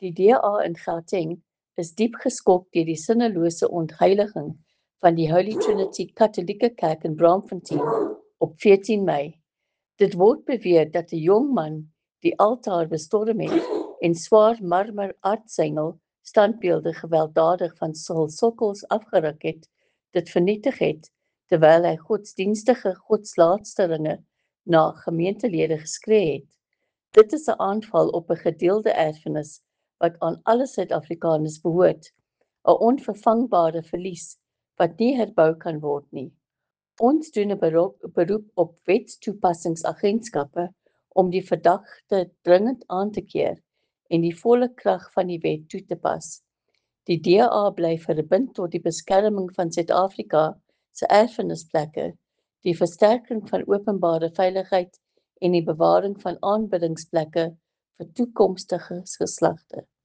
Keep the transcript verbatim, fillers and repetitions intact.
Die D A in Gauteng is diep geskok deur die sinnelose ontheiliging van die Holy Trinity Katholieke Kerk in Braamfontein op veertien Mei. Dit word beweer dat 'n jong man die altaar bestorm het en swaar marmer aartsengel standbeelde gewelddadig van hul sokkels afgeruk het, dit vernietig het, terwyl hy godsdienstige godslaatsteringe na gemeentelede geskree het. Dit is 'n aanval op 'n gedeelde erfenis wat aan alle Suid-Afrikaners behoort, 'n onvervangbare verlies wat nie herbou kan word nie. Ons doen 'n beroep, beroep op wetstoepassingsagentskappe om die verdagte dringend aan te keer en die volle krag van die wet toe te pas. Die D A bly verbind tot die beskerming van Suid-Afrika se erfenisplekke, die versterking van openbare veiligheid en die bewaring van aanbiddingsplekke vir toekomstige geslagte.